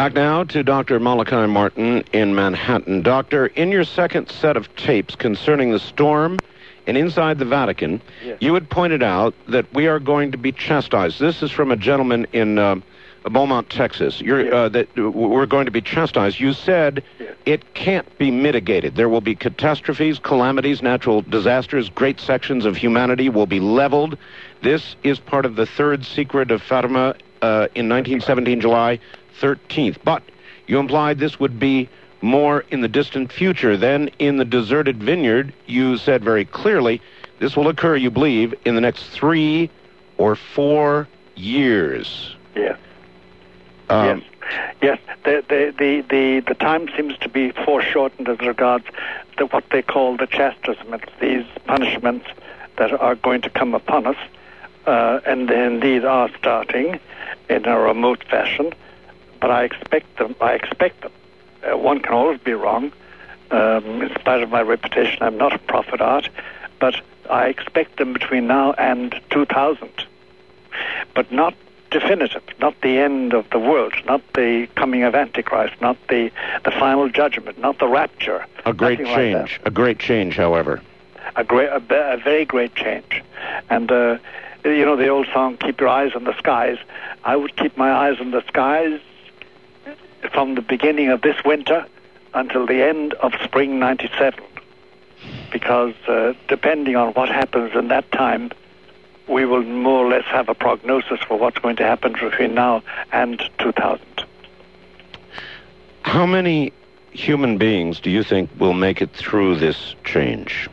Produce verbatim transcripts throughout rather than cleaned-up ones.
Back now to Doctor Malachi Martin in Manhattan. Doctor, in your second set of tapes concerning the storm and inside the Vatican, yes. you had pointed out that we are going to be chastised. This is from a gentleman in uh, Beaumont, Texas. You're, yes. uh, that we're going to be chastised. You said yes. it can't be mitigated. There will be catastrophes, calamities, natural disasters. Great sections of humanity will be leveled. This is part of the third secret of Fatima uh, in nineteen seventeen, July thirteenth. But you implied this would be more in the distant future. Then in the deserted vineyard, you said very clearly this will occur, you believe, in the next three or four years. Yes. Um, yes. Yes. The, the, the, the, the time seems to be foreshortened as regards to what they call the chastisements, these punishments that are going to come upon us, uh, and they indeed are starting in a remote fashion. But I expect them. I expect them. Uh, one can always be wrong. Um, in spite of my reputation, I'm not a prophet art, but I expect them between now and two thousand. But not definitive, not the end of the world, not the coming of Antichrist, not the, the final judgment, not the rapture. A great change. Like a great change, however. A great, a, a very great change. And uh, you know the old song, "Keep your eyes on the skies." I would keep my eyes on the skies from the beginning of this winter until the end of spring ninety-seven, because uh, depending on what happens in that time, we will more or less have a prognosis for what's going to happen between now and two thousand. How many human beings do you think will make it through this change?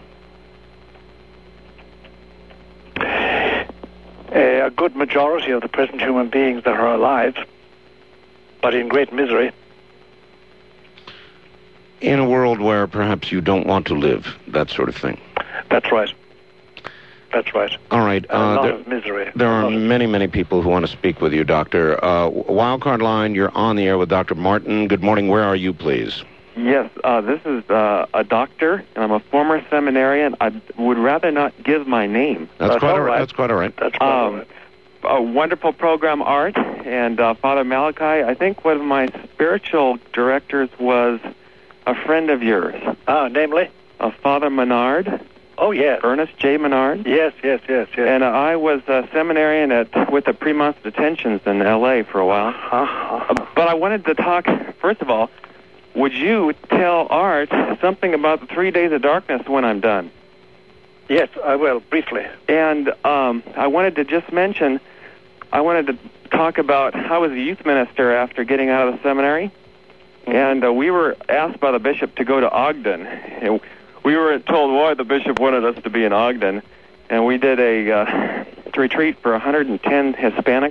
A good majority of the present human beings that are alive, but in great misery. In a world where perhaps you don't want to live, that sort of thing. That's right. That's right. All right. A lot there, of misery. There are of... many, many people who want to speak with you, Doctor. Uh, Wildcard line, you're on the air with Doctor Martin. Good morning. Where are you, please? Yes, uh, this is uh, a doctor, and I'm a former seminarian. I would rather not give my name. That's, That's quite all all right. right. That's quite all right. That's quite all Um, right. A wonderful program, Art, and uh, Father Malachi. I think one of my spiritual directors was a friend of yours. Ah, namely? Uh, Father Menard. Oh, yes. Ernest J. Menard. Yes, yes, yes, yes. And uh, I was a seminarian at with the Premont detentions in L A for a while. Uh-huh. Uh, but I wanted to talk, first of all, would you tell Art something about the three days of darkness when I'm done? Yes, I will, briefly. And um, I wanted to just mention, I wanted to talk about how I was a youth minister after getting out of the seminary. Mm-hmm. And uh, we were asked by the bishop to go to Ogden. And we were told why the bishop wanted us to be in Ogden. And we did a uh, retreat for one hundred ten Hispanics.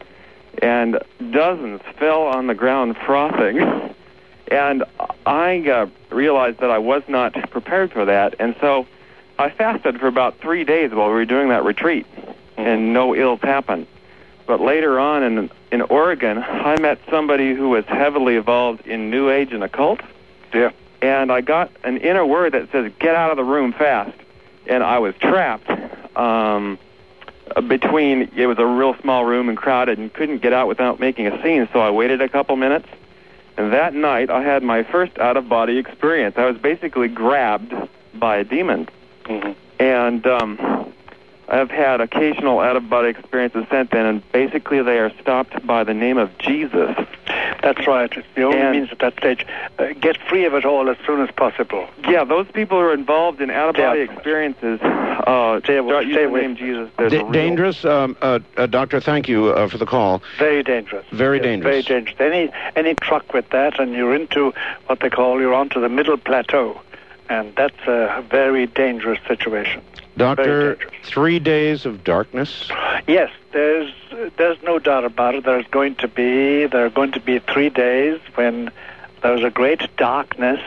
And dozens fell on the ground frothing. And I uh, realized that I was not prepared for that. And so I fasted for about three days while we were doing that retreat, and no ills happened. But later on in in Oregon, I met somebody who was heavily involved in New Age and occult. Yeah. And I got an inner word that says, "Get out of the room fast." And I was trapped um, between, it was a real small room and crowded, and couldn't get out without making a scene, so I waited a couple minutes. And that night, I had my first out-of-body experience. I was basically grabbed by a demon. Mm-hmm. And um, I've had occasional out-of-body experiences since then, and basically they are stopped by the name of Jesus. That's right. It's the only And- means at that stage. Uh, get free of it all as soon as possible. Yeah, those people who are involved in out-of-body Yeah. experiences, uh, Stay away- start stay using the away. name Jesus. There's Da- a real- dangerous, um, uh, uh, Doctor, thank you uh, for the call. Very dangerous. Very Yes, dangerous. Very dangerous. Any any truck with that, and you're into what they call, you're onto the middle plateau. And that's a very dangerous situation. Doctor, Very dangerous. three days of darkness? Yes, there's there's no doubt about it. There's going to be there are going to be three days when there's a great darkness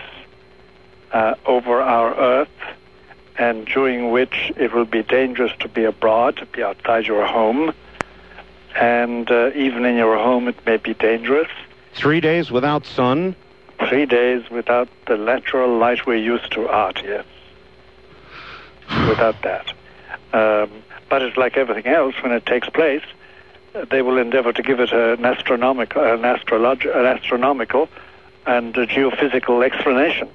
uh, over our earth, and during which it will be dangerous to be abroad, to be outside your home, and uh, even in your home it may be dangerous. Three days without sun? Three days without the natural light we're used to, art, yes. Without that. Um, but it's like everything else, when it takes place, they will endeavor to give it an astronomical, an, astrolog- an astronomical and a geophysical explanation.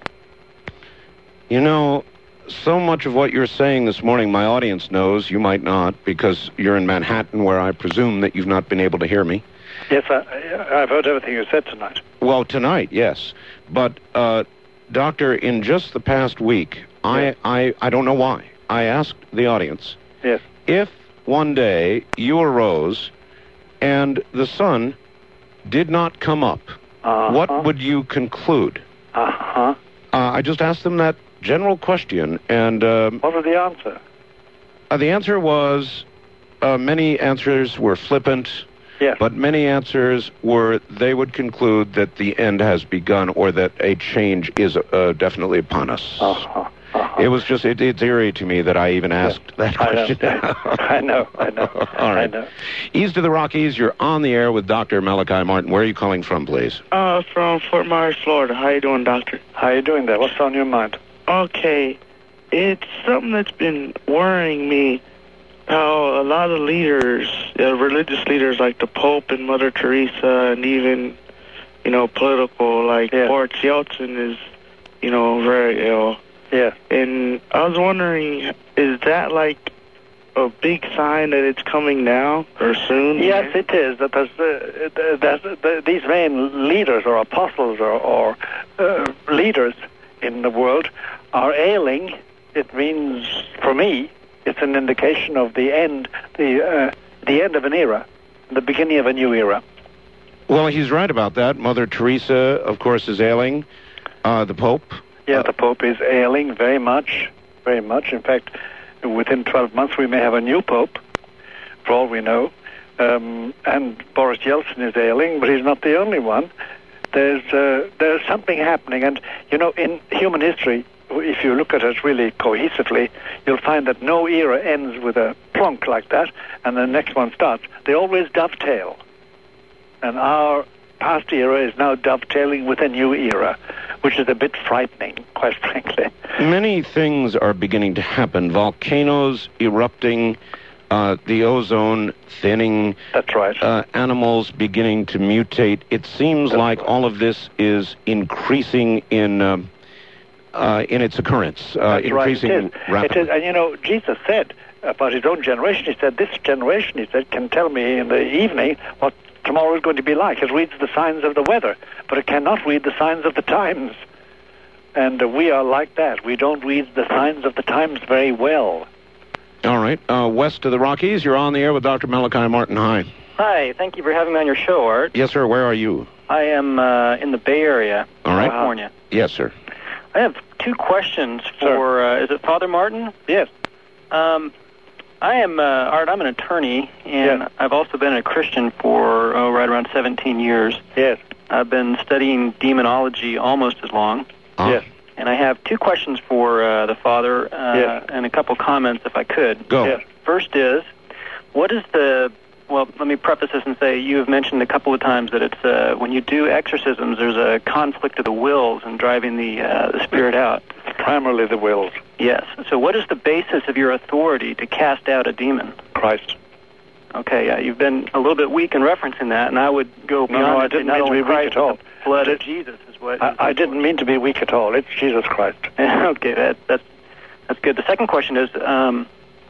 You know, so much of what you're saying this morning, my audience knows. You might not, because you're in Manhattan, where I presume that you've not been able to hear me. Yes, I, I've heard everything you said tonight. Well, tonight, yes. But, uh, Doctor, in just the past week, yes. I, I, I don't know why, I asked the audience, yes, if one day you arose and the sun did not come up, uh-huh. what would you conclude? Uh-huh. Uh, I just asked them that general question, and... Um, what was the answer? Uh, the answer was, uh, many answers were flippant, yes. but many answers were, they would conclude that the end has begun, or that a change is uh, definitely upon us. Uh-huh. Uh-huh. It was just, it, it's eerie to me that I even asked yeah. that question. I know, I know, I know. All right. I know. East of the Rockies, you're on the air with Doctor Malachi Martin. Where are you calling from, please? Uh, from Fort Myers, Florida. How you doing, Doctor? How you doing there? What's on your mind? Okay. It's something that's been worrying me, how a lot of leaders, uh, religious leaders like the Pope and Mother Teresa, and even, you know, political, like yeah. Boris Yeltsin is, you know, very ill. Yeah. And I was wondering, is that like a big sign that it's coming now or soon? Yes, it is. That, there's, uh, that the, these main leaders or apostles or, or uh, leaders in the world are ailing. It means, for me, it's an indication of the end, the uh, the end of an era, the beginning of a new era. Well, he's right about that. Mother Teresa, of course, is ailing. Uh, the Pope. Yeah, the Pope is ailing very much, very much. In fact, within twelve months we may have a new Pope, for all we know. Um, and Boris Yeltsin is ailing, but he's not the only one. There's uh, there's something happening, and you know, in human history, if you look at it really cohesively, you'll find that no era ends with a plonk like that, and the next one starts. They always dovetail, and our past era is now dovetailing with a new era, which is a bit frightening, quite frankly. Many things are beginning to happen. Volcanoes erupting, uh, the ozone thinning. That's right. Uh, animals beginning to mutate. It seems That's like right. all of this is increasing in um, uh, in its occurrence, uh, That's increasing right. It is. rapidly. It is. And you know, Jesus said about his own generation, he said, this generation, he said, can tell me in the evening what tomorrow is going to be like. It reads the signs of the weather, but it cannot read the signs of the times. And uh, we are like that. We don't read the signs of the times very well. All right. Uh, west of the Rockies, you're on the air with Doctor Malachi Martin. Hi. Hi. Thank you for having me on your show, Art. Yes, sir. Where are you? I am uh, in the Bay Area, All right. California. Yes, sir. I have two questions for, uh, is it Father Martin? Yes. Um, I am, uh, Art, I'm an attorney, and yes. I've also been a Christian for, oh, right around seventeen years. Yes. I've been studying demonology almost as long. Uh, yes. And I have two questions for uh, the Father, uh, yes. and a couple comments, if I could. Go. Yes. First is, what is the, well, let me preface this and say you have mentioned a couple of times that it's, uh, when you do exorcisms, there's a conflict of the wills and driving the, uh, the spirit out. Primarily the wills. Yes. So what is the basis of your authority to cast out a demon? Christ. Okay, uh, you've been a little bit weak in referencing that, and I would go beyond no, no, I it didn't not mean to only be weak Christ, at all. but the blood I of Jesus is what... I, I didn't mean to be weak at all. It's Jesus Christ. Okay, that, that's, that's good. The second question is, um,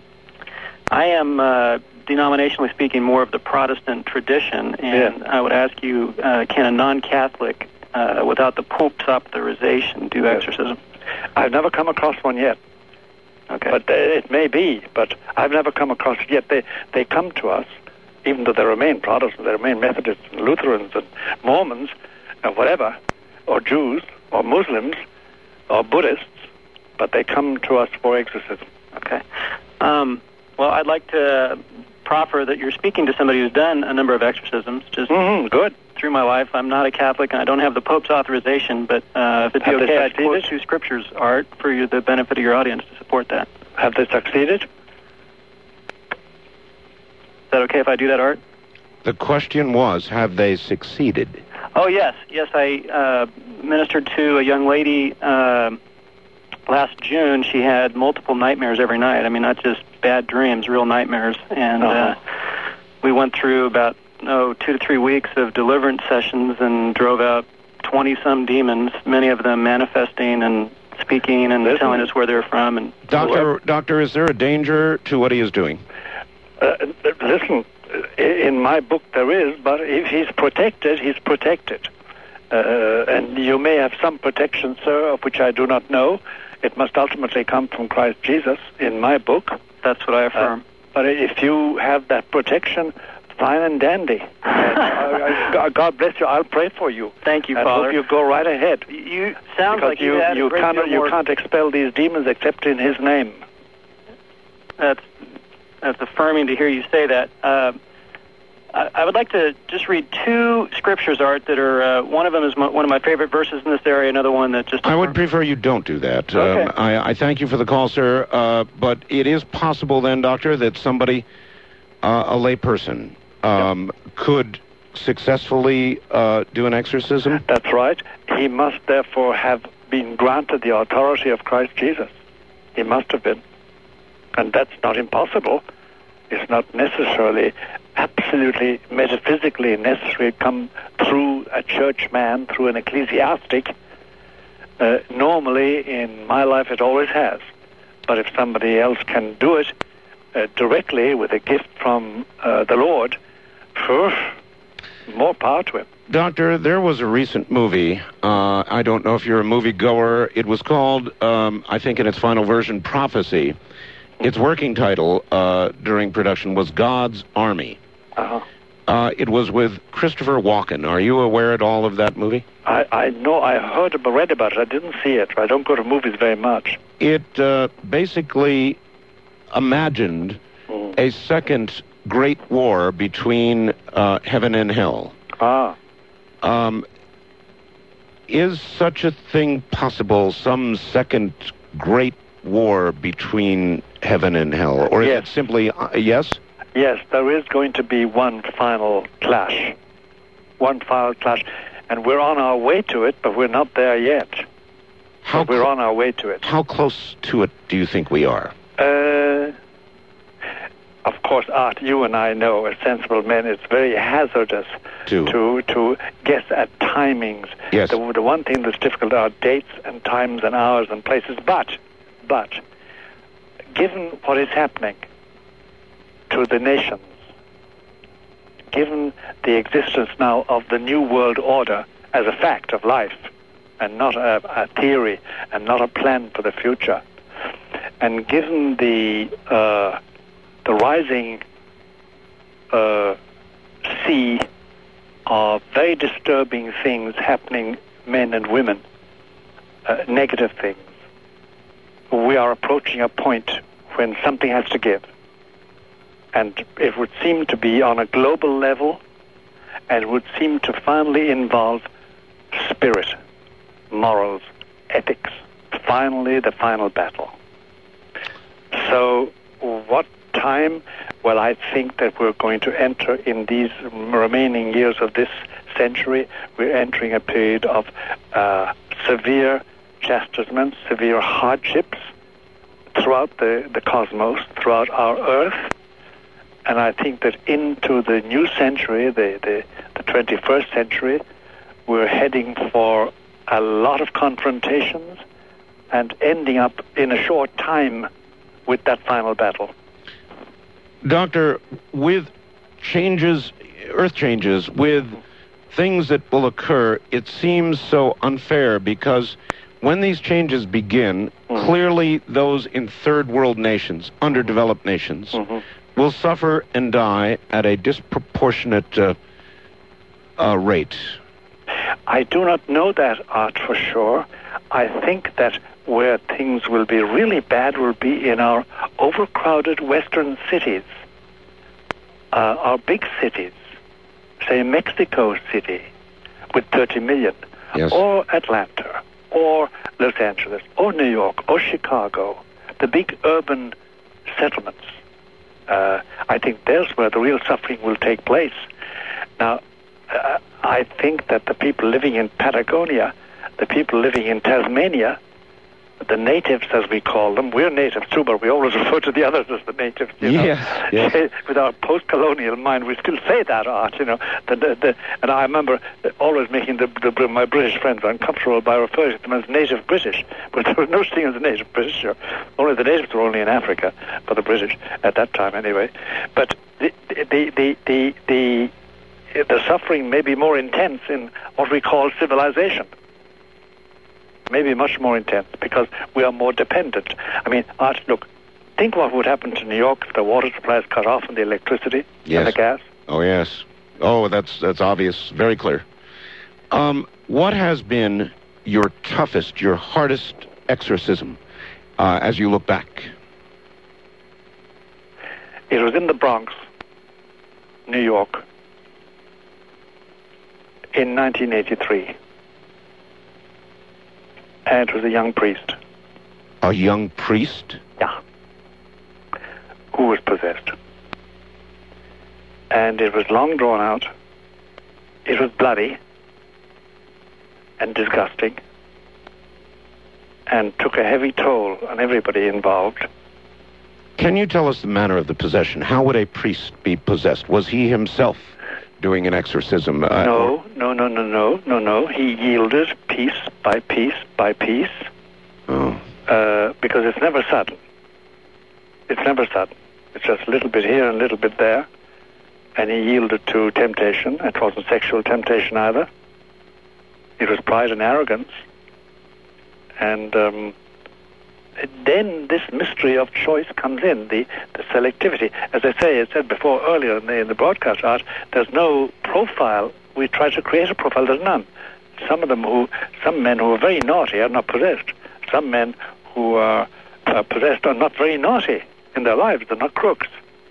I am, uh, denominationally speaking, more of the Protestant tradition, and yeah. I would ask you, uh, can a non-Catholic, uh, without the Pope's authorization, do yes. exorcism? I've never come across one yet. Okay. But uh, it may be, but I've never come across it yet. They, they come to us, even though they remain Protestants, they remain Methodists and Lutherans and Mormons and whatever, or Jews or Muslims or Buddhists, but they come to us for exorcism. Okay. Um, well, I'd like to proffer that you're speaking to somebody who's done a number of exorcisms. Just mm-hmm, good. Through my life, I'm not a Catholic, and I don't have the Pope's authorization, but uh, if it'd be Have okay, I'd quote two scriptures, Art, for you, the benefit of your audience to support that. Have they succeeded? Is that okay if I do that, Art? The question was, have they succeeded? Oh, yes. Yes, I uh, ministered to a young lady uh, last June. She had multiple nightmares every night. I mean, not just bad dreams, real nightmares. And uh-huh. uh, we went through about oh, two to three weeks of deliverance sessions and drove out twenty-some demons, many of them manifesting and speaking and Listen. telling us where they're from. And Doctor, Doctor, is there a danger to what he is doing? Uh, listen, in my book there is, but if he's protected, he's protected. Uh, and you may have some protection, sir, of which I do not know. It must ultimately come from Christ Jesus in my book. That's what I affirm. Uh, but if you have that protection, fine and dandy. uh, God bless you. I'll pray for you. Thank you, and Father. Hope you go right ahead. You sounds because like you, you, had you a great can't deal you more... can't expel these demons except in His name. That's that's affirming to hear you say that. Uh, I, I would like to just read two scriptures, Art, that are uh, one of them is my, one of my favorite verses in this area. Another one that just I would prefer you don't do that. Okay. Um, I, I thank you for the call, sir. Uh, but it is possible then, Doctor, that somebody, uh, a lay person, um, yep. could successfully uh, do an exorcism? That's right. He must therefore have been granted the authority of Christ Jesus. He must have been. And that's not impossible. It's not necessarily absolutely metaphysically necessary to come through a churchman, through an ecclesiastic. Uh, normally, in my life, it always has. But if somebody else can do it uh, directly with a gift from uh, the Lord, phew, more power to him. Doctor, there was a recent movie. Uh, I don't know if you're a moviegoer. It was called, um, I think in its final version, Prophecy. Its working title uh, during production was God's Army. Uh-huh. Uh, it was with Christopher Walken. Are you aware at all of that movie? I, I know. I heard about, read about it. I didn't see it. I don't go to movies very much. It uh, basically imagined mm. a second great war between uh, heaven and hell. Ah. Um, is such a thing possible, some second great war between heaven and hell? Or is yes. it simply uh, yes? Yes, there is going to be one final clash. One final clash. And we're on our way to it, but we're not there yet. How but we're on our way to it. How close to it do you think we are? Uh, of course, Art, you and I know, as sensible men, it's very hazardous to to, to guess at timings. Yes. The, the one thing that's difficult are dates and times and hours and places. But, but, given what is happening to the nations, given the existence now of the New World Order as a fact of life, and not a, a theory, and not a plan for the future, and given the uh, the rising uh, sea of very disturbing things happening, men and women, uh, negative things, we are approaching a point when something has to give. And it would seem to be on a global level, and would seem to finally involve spirit, morals, ethics. Finally, the final battle. So, what time? Well, I think that we're going to enter in these remaining years of this century, we're entering a period of uh, severe chastisements, severe hardships throughout the, the cosmos, throughout our earth. And I think that into the new century, the, the, the twenty-first century, we're heading for a lot of confrontations and ending up in a short time with that final battle. Doctor, with changes, earth changes, with things that will occur, it seems so unfair because when these changes begin, mm-hmm. clearly those in third world nations, underdeveloped nations, mm-hmm. will suffer and die at a disproportionate uh, uh, rate. I do not know that, Art, for sure. I think that where things will be really bad will be in our overcrowded western cities, uh, our big cities, say Mexico City with thirty million, yes. or Atlanta, or Los Angeles, or New York, or Chicago, the big urban settlements. Uh, I think there's where the real suffering will take place. Now, uh, I think that the people living in Patagonia, the people living in Tasmania, the natives, as we call them, we're natives too, but we always refer to the others as the natives. You know? Yes, yes. With our post-colonial mind, we still say that, Art, you know. The, the, the, and I remember always making the, the, my British friends uncomfortable by referring to them as native British. But there was no such thing as a native British. Sure. Only the natives were only in Africa, for the British, at that time anyway. But the the the the, the, the suffering may be more intense in what we call civilization. Maybe much more intense, because we are more dependent. I mean, Art, look, think what would happen to New York if the water supply is cut off and the electricity yes. and the gas. Oh, yes. Oh, that's that's obvious, very clear. Um, what has been your toughest, your hardest exorcism uh, as you look back? It was in the Bronx, New York, in nineteen eighty-three. And it was a young priest. A young priest? Yeah. Who was possessed. And it was long drawn out. It was bloody and disgusting and took a heavy toll on everybody involved. Can you tell us the manner of the possession? How would a priest be possessed? Was he himself doing an exorcism? Uh, no, no, no, no, no, no, no. He yielded piece by piece by piece. Oh. Uh, because it's never sudden. It's never sudden. It's just a little bit here and a little bit there. And he yielded to temptation. It wasn't sexual temptation either. It was pride and arrogance. And um, then this mystery of choice comes in, the, the selectivity. As I say, I said before earlier in the, in the broadcast, Art, there's no profile. We try to create a profile. There's none. Some of them who, some men who are very naughty are not possessed. Some men who are uh, possessed are not very naughty in their lives. They're not crooks.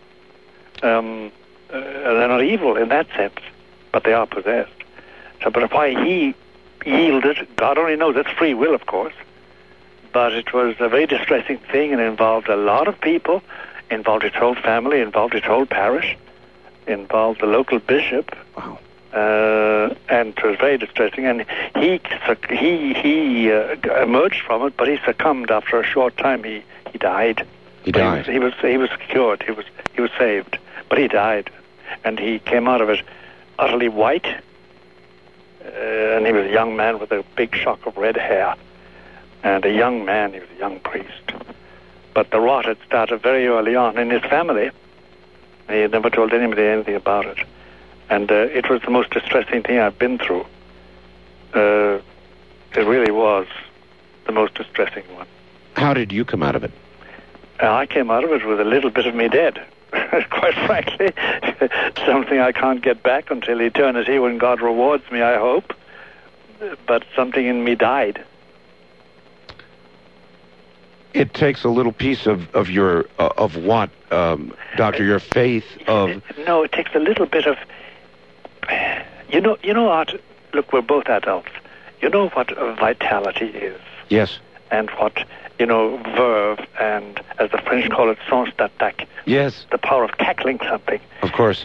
Um, uh, they're not evil in that sense, but they are possessed. So, but why he yielded, God only knows. It's free will, of course. But it was a very distressing thing, and involved a lot of people, involved his whole family, involved his whole parish, involved the local bishop. Wow. Uh, and it was very distressing. And he he he uh, emerged from it, but he succumbed after a short time. He he died. He died. He was, he was he was cured. He was he was saved, but he died, and he came out of it utterly white. Uh, and he was a young man with a big shock of red hair. And a young man, he was a young priest. But the rot had started very early on in his family. He had never told anybody anything about it. And uh, it was the most distressing thing I've been through. Uh, it really was the most distressing one. How did you come out of it? Uh, I came out of it with a little bit of me dead. Quite frankly, something I can't get back until eternity when God rewards me, I hope. But something in me died. It takes a little piece of, of your, uh, of what, um, Doctor, your faith of... No, it takes a little bit of... You know, you know, Art, look, we're both adults. You know what vitality is. Yes. And what, you know, verve, and as the French call it, sens d'attaque. Yes. The power of tackling something. Of course.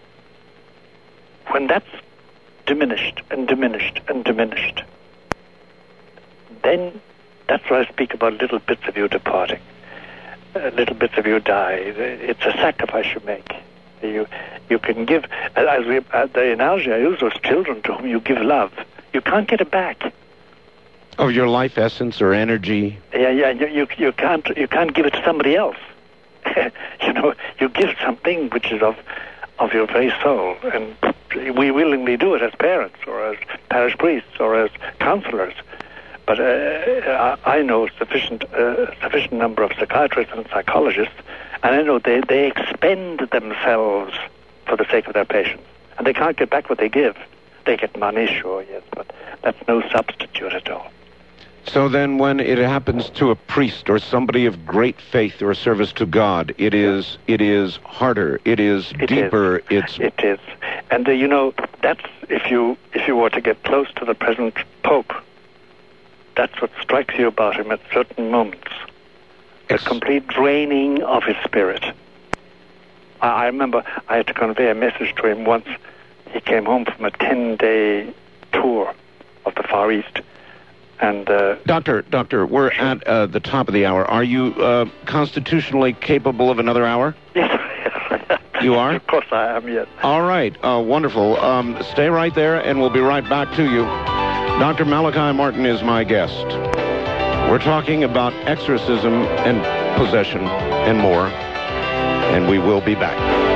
When that's diminished and diminished and diminished, then that's where I speak about little bits of you departing. Uh, little bits of you die. It's a sacrifice you make. You you can give, as we, uh, the analogy I use was children to whom you give love. You can't get it back. Of your life essence or energy. Yeah, yeah. You you, you can't you can't give it to somebody else. You know, you give something which is of of your very soul, and we willingly do it as parents or as parish priests or as counselors. But uh, I know sufficient uh, sufficient number of psychiatrists and psychologists, and I know they, they expend themselves for the sake of their patients. And they can't get back what they give. They get money, sure, yes, but that's no substitute at all. So then when it happens to a priest or somebody of great faith or service to God, it is it is harder, it is it deeper, is. it's... It is. And, uh, you know, that's if you if you were to get close to the present Pope, that's what strikes you about him at certain moments. The It's- complete draining of his spirit. I, I remember I had to convey a message to him once. He came home from a ten-day tour of the Far East, And uh, Doctor, Doctor, we're at uh, the top of the hour. Are you uh, constitutionally capable of another hour? yes, You are? Of course I am, yes. All right, uh, wonderful. Um, stay right there, and we'll be right back to you. Doctor Malachi Martin is my guest. We're talking about exorcism and possession and more, and we will be back.